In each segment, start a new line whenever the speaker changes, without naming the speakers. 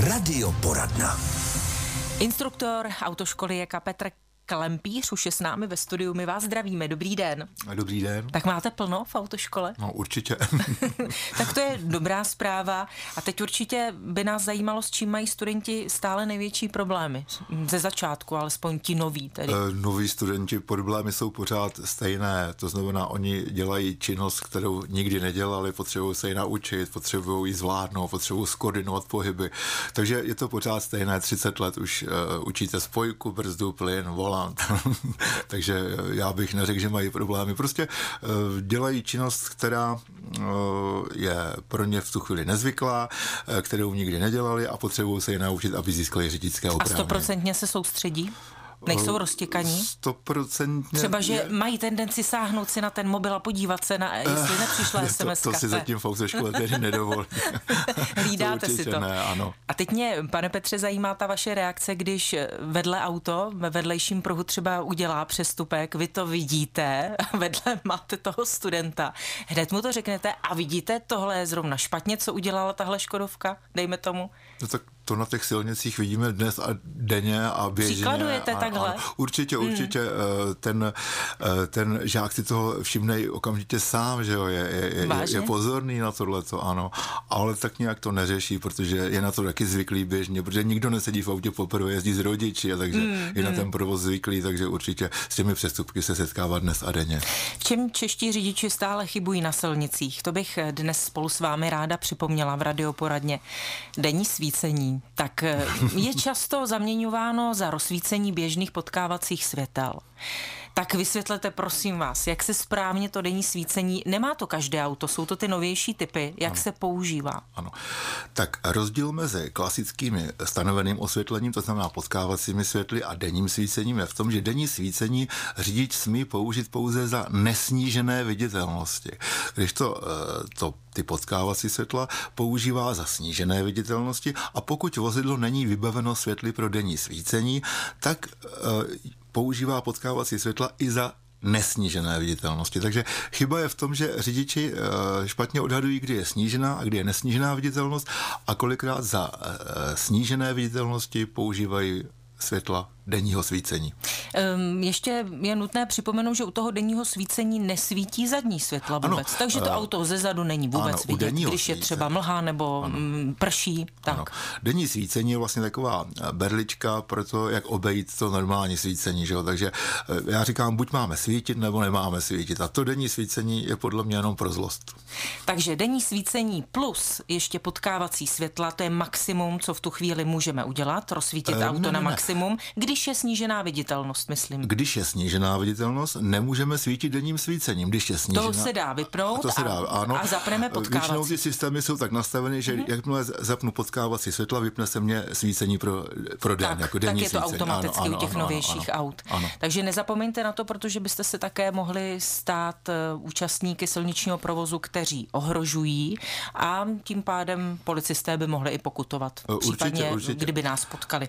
Radioporadna.
Instruktor autoškoly je Petr Klempíř, už je s námi ve studiu, my vás zdravíme, dobrý den.
Dobrý den.
Tak máte plno v autoškole?
No určitě.
Tak to je dobrá zpráva a teď určitě by nás zajímalo, s čím mají studenti stále největší problémy. Ze začátku, alespoň ti noví tedy.
Noví studenti, problémy jsou pořád stejné, to znamená, oni dělají činnost, kterou nikdy nedělali, potřebují se ji naučit, potřebují ji zvládnout, potřebují skoordinovat pohyby, takže je to pořád stejné, 30 let už učíte spojku, brzdu, plyn, volant, takže já bych neřekl, že mají problémy, prostě dělají činnost, která je pro ně v tu chvíli nezvyklá, kterou nikdy nedělali a potřebují se ji naučit, aby získali řidičské oprávnění.
A 100% se soustředí? Nejsou roztěkaní?
100%.
Třeba, že mají tendenci sáhnout si na ten mobil a podívat se, jestli nepřišla SMS.
To si zatím v autoškole tedy nedovolí.
Hlídáte si to.
Ne, ano.
A teď mě, pane Petře, zajímá ta vaše reakce, když vedle auto, ve vedlejším pruhu třeba udělá přestupek, vy to vidíte, vedle máte toho studenta. Hned mu to řeknete a vidíte, tohle je zrovna špatně, co udělala tahle Škodovka, dejme tomu.
No tak to na těch silnicích vidíme dnes a denně a běžně.
Příkladujete takhle?
A určitě, ten žák si toho všimne okamžitě sám, že jo, je pozorný na tohleto, ano, ale tak nějak to neřeší, protože je na to taky zvyklý běžně, protože nikdo nesedí v autě poprvé, jezdí s rodiči, a takže je na ten provoz zvyklý, takže určitě s těmi přestupky se setkává dnes a denně.
V čem čeští řidiči stále chybují na silnicích? To bych dnes spolu s vámi ráda připomněla v radioporadně. Denní svícení. Tak je často zaměňováno za rozsvícení běžných potkávacích světel. Tak vysvětlete, prosím vás, jak se správně to denní svícení, nemá to každé auto, jsou to ty novější typy, jak se používá?
Ano, tak rozdíl mezi klasickými stanoveným osvětlením, to znamená potkávacími světly, a denním svícením je v tom, že denní svícení řidič smí použít pouze za nesnížené viditelnosti. Když ty potkávací světla používá za snížené viditelnosti, a pokud vozidlo není vybaveno světly pro denní svícení, tak používá potkávací světla i za nesnížené viditelnosti. Takže chyba je v tom, že řidiči špatně odhadují, kdy je snížená a kdy je nesnížená viditelnost, a kolikrát za snížené viditelnosti používají světla denního svícení.
Ještě je nutné připomenout, že u toho denního svícení nesvítí zadní světla vůbec. Ano, takže to auto zezadu není vůbec vidět, když je třeba mlha nebo prší. Tak.
Ano. Denní svícení je vlastně taková berlička pro to, jak obejít to normální svícení. Že jo? Takže já říkám, buď máme svítit, nebo nemáme svítit. A to denní svícení je podle mě jenom pro zlost.
Takže denní svícení plus ještě potkávací světla, to je maximum, co v tu chvíli můžeme udělat, rozsvítit auto na maximum. Když je snížená viditelnost, myslím. Když je
snížená viditelnost, nemůžeme svítit denním svícením. Když je snížená,
to se dá vypnout a zapneme potkávací.
Většinou ty systémy jsou tak nastaveny, že jakmile zapnu potkávací světla, vypne se mě svícení pro den, jako denní
svícení. Tak je to automaticky u těch novějších aut.
Ano.
Takže nezapomeňte na to, protože byste se také mohli stát účastníky silničního provozu, kteří ohrožují, a tím pádem policisté by mohli i pokutovat. Případně, kdyby nás potkali.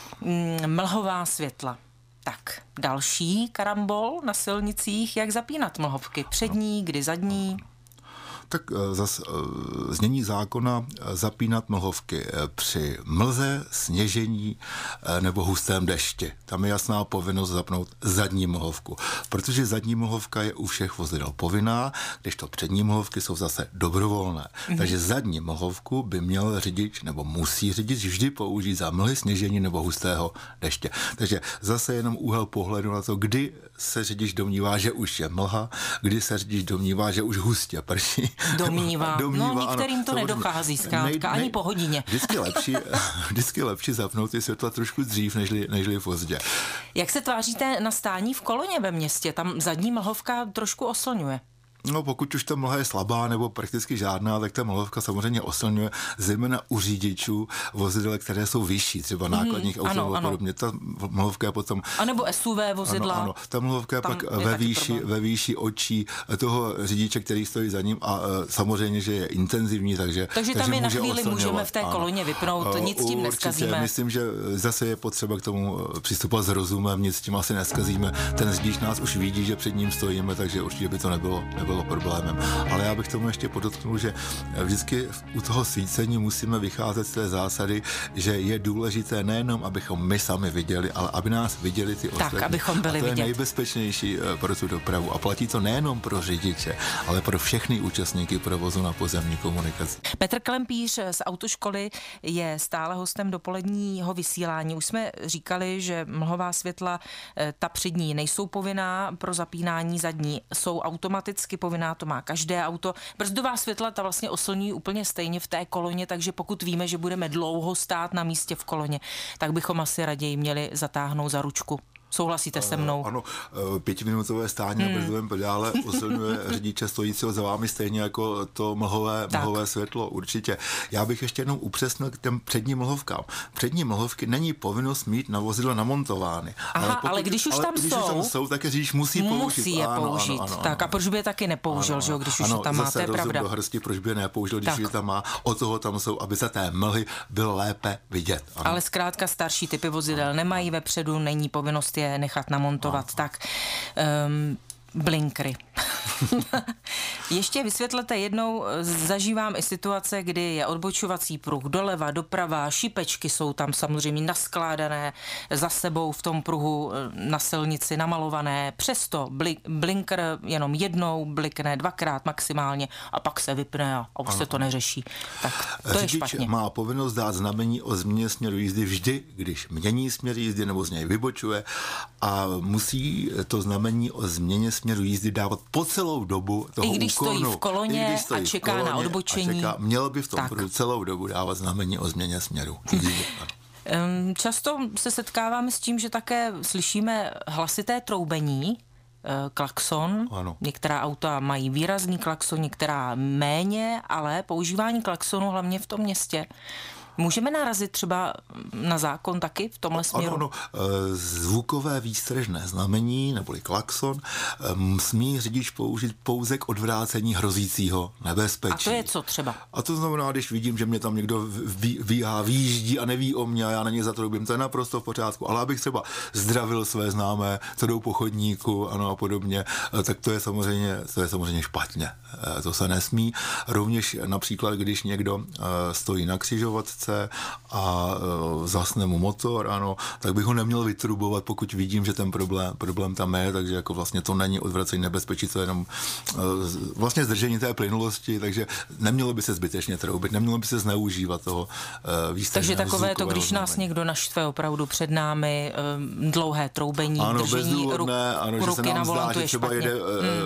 Mlhová světla. Tak, další karambol na silnicích, jak zapínat mlhovky. Přední, kdy zadní?
Tak zase znění zákona zapínat mlhovky při mlze, sněžení nebo hustém dešti. Tam je jasná povinnost zapnout zadní mlhovku, protože zadní mlhovka je u všech vozidel povinná, kdežto přední mlhovky jsou zase dobrovolné. Takže zadní mlhovku by měl řidič nebo musí řidič vždy použít za mlhy, sněžení nebo hustého deště. Takže zase jenom úhel pohledu na to, kdy se řidič domnívá, že už je mlha, kdy se řidič domnívá, že už hustě prší.
Domnívá. No, některým to nedochází zkrátka, ani po hodině.
Vždycky lepší zapnout ty světla trošku dřív, nežli pozdě.
Jak se tváříte na stání v koloně ve městě? Tam zadní mlhovka trošku oslňuje.
No, pokud už ta mlha je slabá nebo prakticky žádná, tak ta mlhovka samozřejmě oslňuje, zejména u řidičů vozidel, které jsou vyšší, třeba nákladních aut nebo podobně. Ta mlhovka je potom...
A nebo SUV vozidla.
Ano, ta mlhovka je pak ve výši očí toho řidiče, který stojí za ním, a samozřejmě, že je intenzivní, takže
tam je na chvíli můžeme v té koloně vypnout, nic tím neskazíme.
Myslím, že zase je potřeba k tomu přistupovat s rozumem, nic tím asi neskazíme. Ten řidič nás už vidí, že před ním stojíme, takže určitě by to nebylo bylo problémem. Ale já bych tomu ještě podotknul, že vždycky u toho svícení musíme vycházet z té zásady, že je důležité nejenom, abychom my sami viděli, ale aby nás viděli ty ostatní.
Tak, abychom byli
a to je
vidět.
nejbezpečnější pro tu dopravu. A platí to nejenom pro řidiče, ale pro všechny účastníky provozu na pozemní komunikaci.
Petr Klempíř z autoškoly je stále hostem dopoledního vysílání. Už jsme říkali, že mlhová světla, ta přední nejsou povinná pro zapínání, zadní jsou automaticky povinná, to má každé auto. Brzdová světla ta vlastně oslňují úplně stejně v té koloně, takže pokud víme, že budeme dlouho stát na místě v koloně, tak bychom asi raději měli zatáhnout za ručku. Souhlasíte se mnou?
Ano, 5minutové stání na brzdovém pedále osilňuje řidiče stojícího za vámi stejně jako to mlhové světlo, určitě. Já bych ještě jenom upřesnil k těm předním mlhovkám. Přední mlhovky není povinnost mít na vozidlo namontovány.
Aha, ale když už tam jsou,
tak je řidič musí použít.
Musí je použít. Ano, tak a proč by je taky nepoužil, že jo, když už je tam má, to je pravda.
Do hrsti, proč by je nepoužil, když je tam má, od toho tam jsou, aby za té mlhy bylo lépe vidět. Ano.
Ale zkrátka starší typy vozidel nemají vepředu, není povinnost je nechat namontovat. Tak blinkry. Ještě vysvětlete jednou, zažívám i situace, kdy je odbočovací pruh doleva, doprava, šipečky jsou tam samozřejmě naskládané za sebou v tom pruhu na silnici namalované, přesto blinker jenom jednou blikne, dvakrát maximálně a pak se vypne a už se to neřeší. Tak to je špatně.
Řidič má povinnost dát znamení o změně směru jízdy vždy, když mění směr jízdy nebo z něj vybočuje a musí to znamení o změně směru jízdy dávat po celou dobu toho
úkonu. I když stojí v koloně a čeká na odbočení.
Měl by v tom pruhu celou dobu dávat znamení o změně směru.
Často se setkáváme s tím, že také slyšíme hlasité troubení, klakson.
Ano.
Některá auta mají výrazný klakson, některá méně, ale používání klaksonu hlavně v tom městě. Můžeme narazit třeba na zákon taky v tomhle směru?
Ano, zvukové výstřežné znamení, neboli klakson, smí řidič použít pouze k odvrácení hrozícího nebezpečí.
A to je co třeba?
A to znamená, když vidím, že mě tam někdo vyjíždí a neví o mě a já na ně zatroubím, to je naprosto v pořádku. Ale abych třeba zdravil své známé, co jdou po chodníku, ano a podobně, tak to je samozřejmě špatně. To se nesmí. Rovněž například, když někdo stojí na křižovatce a zasne mu motor, ano, tak bych ho neměl vytrubovat, pokud vidím, že ten problém tam je, takže jako vlastně to není odvracení nebezpečí, to je jenom vlastně zdržení té plynulosti, takže nemělo by se zbytečně troubit, nemělo by se zneužívat toho výstřežného.
Takže takové to, když nás někdo naštve opravdu před námi, dlouhé troubení,
ano,
držení ruky na volantu je třeba špatně.
Jede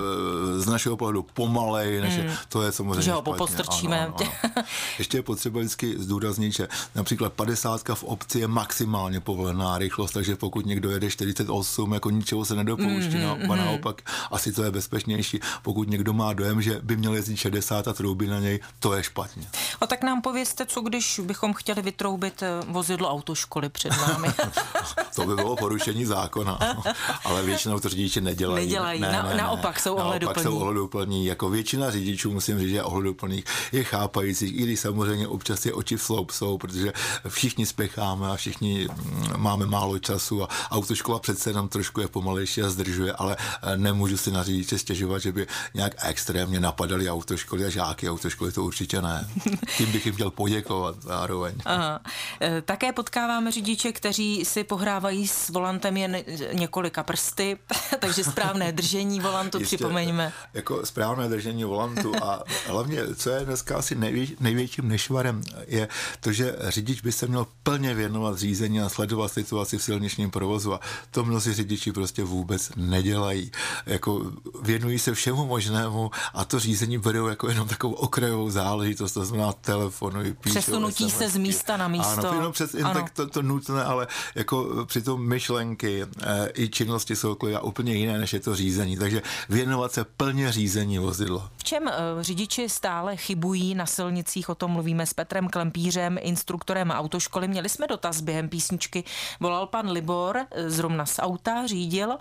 z našeho pohledu pomalej, než to je samozřejmě
že ho
špatně.
popostrčíme.
Ano. Ještě je potřeba vždycky zdůraznit, že například 50 v obci je maximálně povolená rychlost, takže pokud někdo jede 48, jako ničeho se nedopouští, naopak asi to je bezpečnější. Pokud někdo má dojem, že by měl jezdit 60 a troubí na něj, to je špatně.
A tak nám povězte, co když bychom chtěli vytroubit vozidlo autoškoly před námi.
To by bylo porušení zákona, ale většinou to řidiči nedělají.
Naopak jsou
ohleduplní. Jako většina řidičů, musím říct, že je ohleduplných, je chápajících, i když samozřejmě občas je oči v sloup jsou, protože všichni spěcháme a všichni máme málo času a autoškola přece jenom trošku je pomalejší a zdržuje, ale nemůžu si na řidiče stěžovat, že by nějak extrémně napadali autoškoly a žáky autoškoly, to určitě ne. Tím bych jim chtěl poděkovat zároveň.
Aha. Také potkáváme řidiče, kteří si pohrávají s volantem jen několika prsty, takže správné držení volantu připomeňme.
Jako správné držení volantu a hlavně, co je dneska asi největším nešvarem, je to, že řidič by se měl plně věnovat řízení a sledovat situaci v silničním provozu a to mnozí řidiči prostě vůbec nedělají. Jako věnují se všemu možnému a to řízení berou jako jenom takovou okrajovou záležitost, to znamená telefonují, píšou.
Přesunutí se z místa na místo.
Ano, tak to nutné, ale jako přitom myšlenky i činnosti jsou úplně jiné, než je to řízení. Takže věnovat se plně řízení vozidla.
V čem řidiči stále chybují na silnicích, o tom mluvíme s Petrem Klempířem, instruktorem autoškoly. Měli jsme dotaz během písničky. Volal pan Libor, zrovna z auta řídil,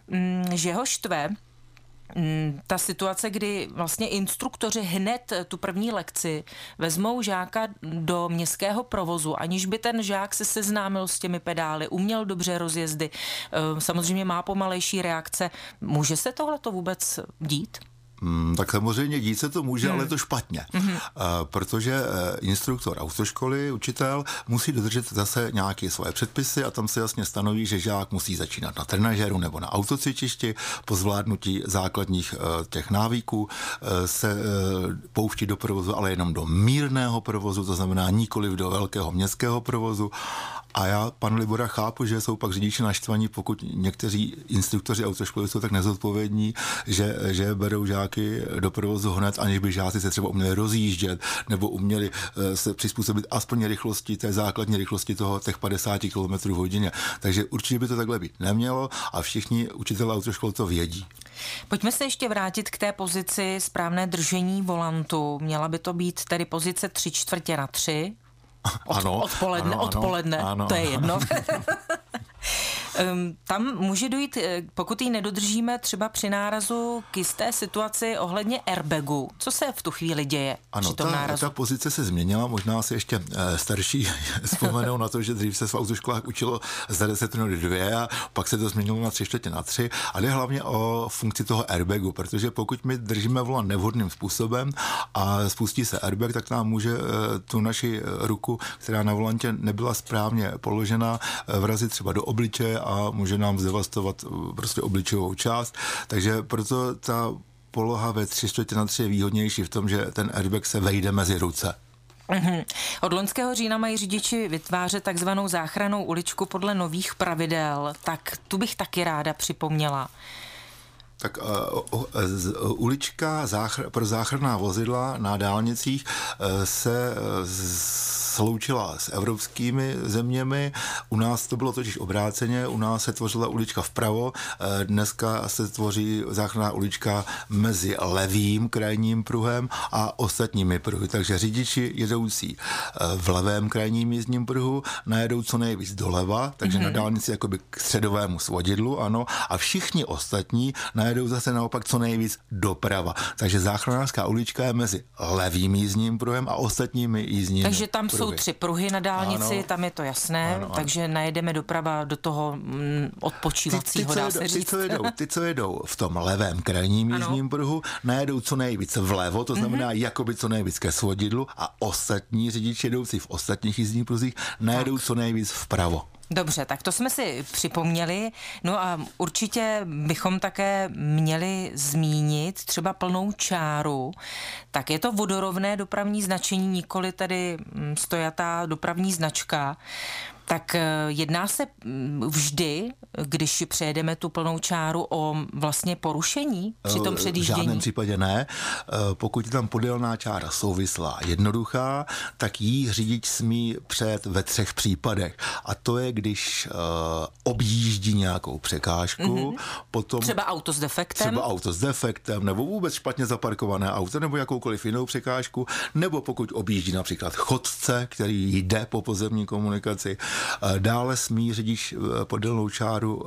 že ho štve ta situace, kdy vlastně instruktoři hned tu první lekci vezmou žáka do městského provozu, aniž by ten žák se seznámil s těmi pedály, uměl dobře rozjezdy, samozřejmě má pomalejší reakce. Může se tohleto vůbec dít?
Tak samozřejmě dít se to může, ale je to špatně, protože instruktor autoškoly, učitel, musí dodržet zase nějaké svoje předpisy a tam se jasně stanoví, že žák musí začínat na trenažéru nebo na autocvičišti, po zvládnutí základních těch návyků se pouští do provozu, ale jenom do mírného provozu, to znamená nikoliv do velkého městského provozu. A já, pan Libora, chápu, že jsou pak řidiči naštvaní, pokud někteří instruktoři autoškoly jsou tak nezodpovědní, že berou žáky do provozu hned, aniž by žáci se třeba uměli rozjíždět nebo uměli se přizpůsobit aspoň rychlosti, té základní rychlosti těch 50 km hodině. Takže určitě by to takhle být nemělo a všichni učitelé autoškol to vědí.
Pojďme se ještě vrátit k té pozici správné držení volantu. Měla by to být tedy pozice 3/4 odpoledne,
ano.
To je jedno. Tam může dojít, pokud ji nedodržíme, třeba při nárazu k jisté situaci ohledně airbagu. Co se v tu chvíli děje při tom nárazu?
Ta pozice se změnila, možná si ještě starší vzpomenou na to, že dřív se v autoškolách učilo za 10 minut 2 a pak se to změnilo na 3/4, ale je hlavně o funkci toho airbagu, protože pokud my držíme volant nevhodným způsobem a spustí se airbag, tak nám může tu naši ruku, která na volantě nebyla správně položena, vrazit třeba do obličeje a může nám zdevastovat prostě obličejovou část. Takže proto ta poloha ve 3/4 je výhodnější v tom, že ten airbag se vejde mezi ruce.
Od loňského října mají řidiči vytvářet takzvanou záchrannou uličku podle nových pravidel. Tak tu bych taky ráda připomněla.
Tak ulička pro záchranná vozidla na dálnicích se sloučila s evropskými zeměmi. U nás to bylo totiž obráceně, u nás se tvořila ulička vpravo, dneska se tvoří záchranná ulička mezi levým krajním pruhem a ostatními pruhy. Takže řidiči jedoucí v levém krajním jízdním pruhu najedou co nejvíc doleva, takže na dálnici jakoby k středovému svodidlu, ano, a všichni ostatní najedou zase naopak co nejvíc doprava. Takže záchranářská ulička je mezi levým jízdním pruhem a ostatními jízdními
Takže tam
pruhy.
Jsou 3 pruhy na dálnici, ano, tam je to jasné, ano. Takže najedeme doprava do toho odpočívacího, dá se říct.
Ty, co jedou v tom levém krajním jízdním pruhu, najedou co nejvíc vlevo, to znamená jakoby co nejvíc ke svodidlu a ostatní řidiči jedoucí v ostatních jízdních pruzích najedou co nejvíc vpravo.
Dobře, tak to jsme si připomněli. No a určitě bychom také měli zmínit třeba plnou čáru. Tak je to vodorovné dopravní značení, nikoli tedy stojatá dopravní značka. Tak jedná se vždy, když přejedeme tu plnou čáru, o vlastně porušení při tom předjíždění?
V žádném případě ne. Pokud je tam podélná čára souvislá jednoduchá, tak jí řidič smí přejet ve 3 případech. A to je, když objíždí nějakou překážku, potom
třeba auto s defektem,
nebo vůbec špatně zaparkované auto, nebo jakoukoliv jinou překážku, nebo pokud objíždí například chodce, který jde po pozemní komunikaci. Dále smí řidič podélnou čáru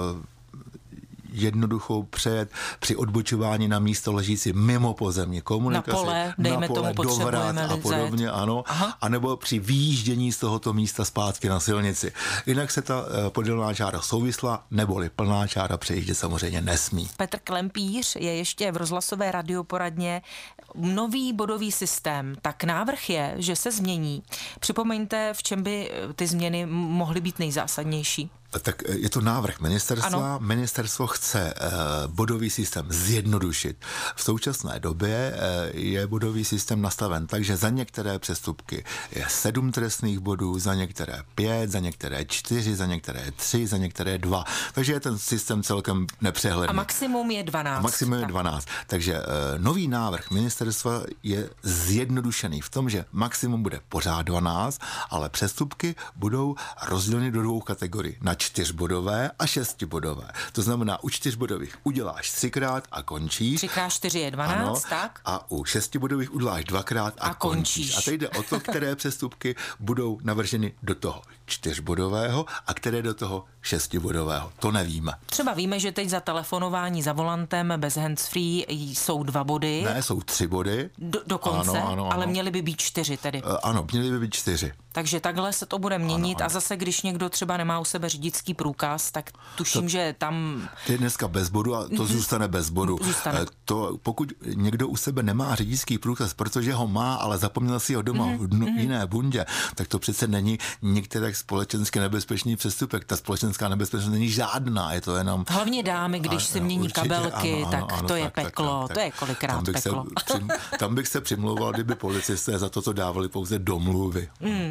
jednoduchou přejet při odbočování na místo ležící mimo pozemní komunikaci.
Na pole, dejme tomu, potřebujeme
a podobně, ano. A nebo při výjíždění z tohoto místa zpátky na silnici. Jinak se ta podélná čára souvislá, neboli plná čára přejíždět samozřejmě nesmí.
Petr Klempíř je ještě v rozhlasové radioporadně. Nový bodový systém, tak návrh je, že se změní. Připomeňte, v čem by ty změny mohly být nejzásadnější.
Tak je to návrh ministerstva. Ano. Ministerstvo chce bodový systém zjednodušit. V současné době je bodový systém nastaven tak, že za některé přestupky je 7 trestných bodů, za některé 5, za některé 4, za některé 3, za některé 2. Takže je ten systém celkem nepřehledný.
A maximum je 12.
Takže nový návrh ministerstva je zjednodušený v tom, že maximum bude pořád 12, ale přestupky budou rozděleny do 2 kategorií. Na 4bodové a 6bodové. To znamená, u 4bodových uděláš 3krát a končíš.
3x4 je 12, ano, tak?
A u 6bodových uděláš 2krát a končíš. A teď jde o to, které přestupky budou navrženy do toho 4bodového a které do toho 6bodového. To nevíme.
Třeba víme, že teď za telefonování za volantem bez handsfree jsou 2 body.
Ne, jsou 3 body.
Dokonce, ano. Ale měly by být 4 tedy.
Ano, měly by být 4.
Takže takhle se to bude měnit. Ano. A zase, když někdo třeba nemá u sebe řidičský řidičský průkaz, tak tuším, že tam...
To je dneska bez bodu a to zůstane bez bodu. To, pokud někdo u sebe nemá řidičský průkaz, protože ho má, ale zapomněl si ho doma v jiné bundě, tak to přece není některý společensky nebezpečný přestupek. Ta společenská nebezpečnost není žádná, je to jenom...
Hlavně dámy, když se mění určitě, kabelky, tak to je peklo, to je kolikrát peklo.
Tam bych se přimlouval, kdyby policisté za toto dávali pouze domluvy.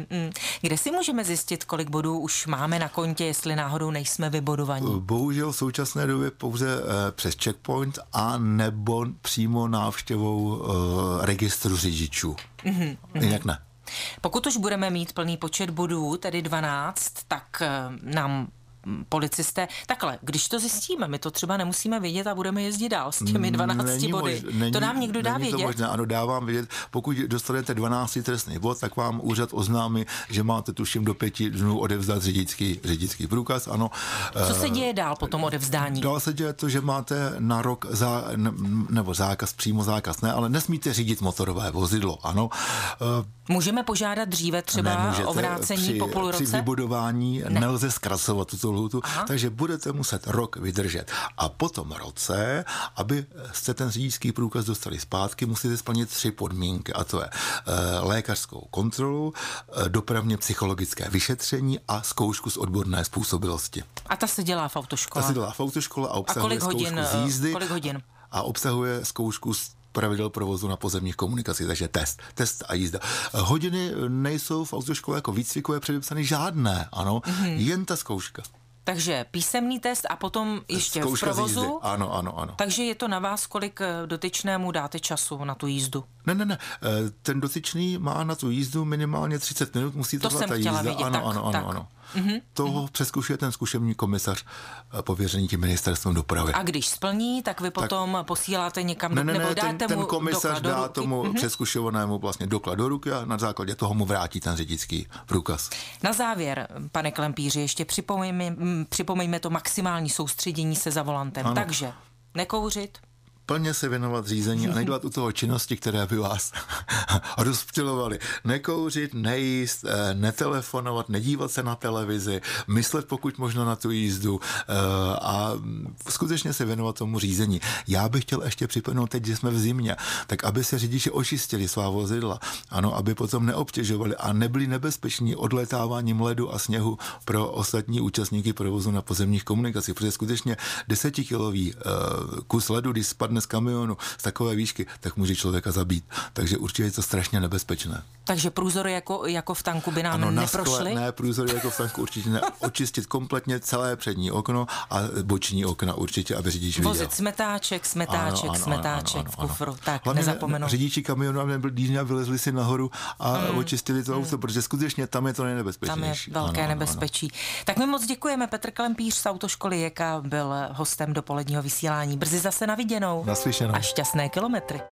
Kde si můžeme zjistit, kolik bodů už máme na kontě, jestli náhodou nejsme vybodovaní?
Bohužel v současné době pouze přes checkpoint a nebo přímo návštěvou registru řidičů. Jinak ne.
Pokud už budeme mít plný počet bodů, tedy 12, tak nám policisté, takhle, když to zjistíme, my to třeba nemusíme vědět a budeme jezdit dál s těmi 12 body. To nám někdo dá vědět?
To možná, ano, dávám vědět. Pokud dostanete 12 trestný bod, tak vám úřad oznámí, že máte tuším do 5 dnů odevzdat řidičský průkaz, ano.
Co se děje dál po tom odevzdání?
Dál se děje to, že máte na rok nebo přímo zákaz, ne, ale nesmíte řídit motorové vozidlo, ano.
Můžeme požádat dříve třeba o vrácení po půl roce?
Při vybudování nelze zkracovat tuto lhůtu, takže budete muset rok vydržet. A po tom roce, aby jste ten řidičský průkaz dostali zpátky, musíte splnit 3 podmínky, a to je lékařskou kontrolu, dopravně psychologické vyšetření a zkoušku z odborné způsobilosti.
A ta se dělá v autoškole?
Ta se dělá v autoškole a obsahuje zkoušku z jízdy.
Kolik hodin?
A obsahuje zkoušku z pravidel provozu na pozemních komunikacích, takže test a jízda. Hodiny nejsou v autoškole jako výcvikové předepsány žádné, ano, jen ta zkouška.
Takže písemný test a potom ještě zkouška v provozu?
Ano.
Takže je to na vás, kolik dotyčného dáte času na tu jízdu?
Ne. Ten dotyčný má na tu jízdu minimálně 30 minut, musí to být ta jízda.
Vidět,
ano. Toho přezkušuje ten zkušební komisař pověřený tím ministerstvem dopravy.
A když splní, tak vy potom posíláte někam nebo dáte
ten
mu
komisař
doklad
dá tomu přezkušovanému vlastně doklad do ruky a na základě toho mu vrátí ten řidičský průkaz.
Na závěr, pane Klempíři, ještě připomeňme to maximální soustředění se za volantem. Ano. Takže nekouřit,
plně se věnovat řízení a nedělat u toho činnosti, které by vás rozptylovaly. Nekouřit, nejíst, netelefonovat, nedívat se na televizi, myslet pokud možno na tu jízdu a skutečně se věnovat tomu řízení. Já bych chtěl ještě připomenout teď, že jsme v zimě, tak aby se řidiči očistili svá vozidla, ano, aby potom neobtěžovali a nebyli nebezpeční odletáváním ledu a sněhu pro ostatní účastníky provozu na pozemních komunikacích, protože skutečně 10kilový kus ledu, když spadne z kamionu z takové výšky, tak může člověka zabít. Takže určitě je to strašně nebezpečné.
Takže průzory jako v tanku by nám neprošly?
Ne, průzory jako v tanku určitě ne. Očistit kompletně celé přední okno a boční okna určitě, aby řidič viděl.
Vozit smetáček v kufru. Tak,
hlavně
nezapomenout.
Řidiči kamionu, aby nebyl dýně a vylezli si nahoru a očistili to auto, protože skutečně tam je to nejnebezpečnější.
Tam je velké nebezpečí. Tak my moc děkujeme. Petr Klempíř z autoškoly JEKA byl hostem dopoledního vysílání. Brzy zase na viděnou.
Naslyšenou.
A šťastné kilometry.